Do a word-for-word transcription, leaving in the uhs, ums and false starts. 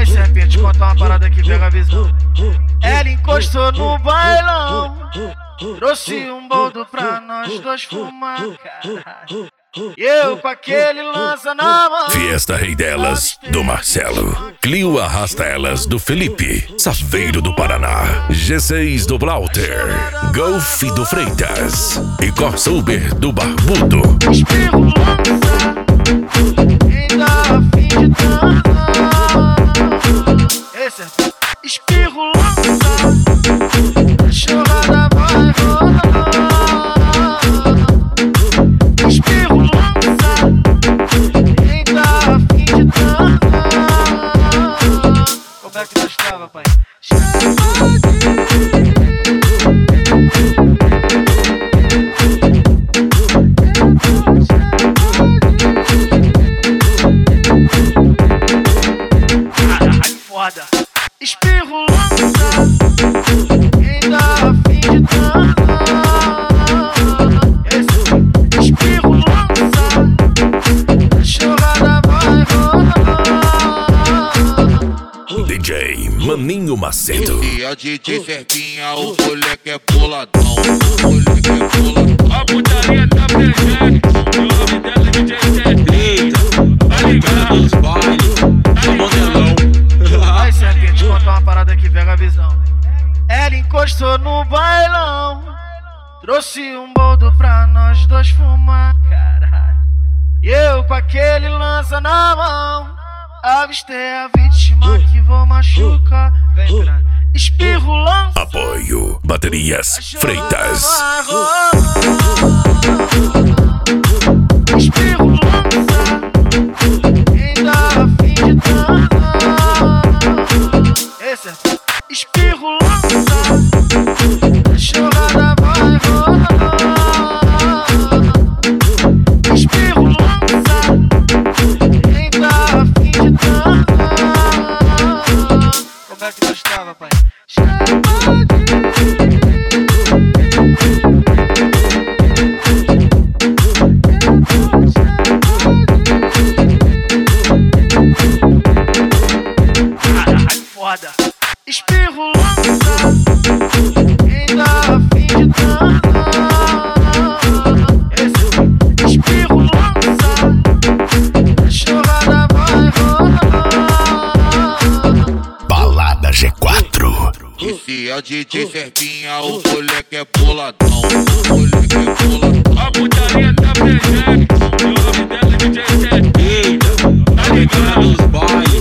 serpente, conta uma parada que pega a visão. Ela encostou no bailão, trouxe um boldo pra nós dois fumar, caralho. E eu com aquele lança na mão. Fiesta Rei delas, do Marcelo. Clio Arrasta Elas, do Felipe. Saveiro do Paraná. G seis do Blauter. Golf do Freitas. E Corsa Uber do Barbudo. Espirro lança, ainda a fim de dançar. Esse é espirro lança, a chorada vai rolar. Espirro lança, ainda a fim de dançar. Como é que nós tava, pai? Caralho, foda. Espirro lança, ainda a fim de dançar. Esse espirro lança, a chorada vai rolar. D J Maninho Macedo. E a D J Serpinha, o moleque é boladão. O moleque é boladão. A putaria tá presente, o nome dela é D J Serpinha. Tá ligado? Os bailes, tá modelão. Ai, serpente, conta uma parada que pega a visão. Ela encostou no bailão, trouxe um boldo pra nós dois fumar, caralho. E eu com aquele lança na mão, avistei a vítima que vou machucar. Vem pra espirro lança, Apoio Baterias Freitas. Espirro lança, ainda a fim de dançar. Esse é espirro lança, a chorada vai rolar. Espirro lança, ainda a fim de dançar. Como é que nós tava, pai? Caralho, foda. Espirro lança, ainda a fim de dançar. Esse espirro lança, a chorada vai rolar. Balada G quatro. E a D J Serpinha, o moleque é boladão. O moleque é boladão. A putaria tá presente, o nome dela é D J Serpinha. Tá ligado? Os bailes.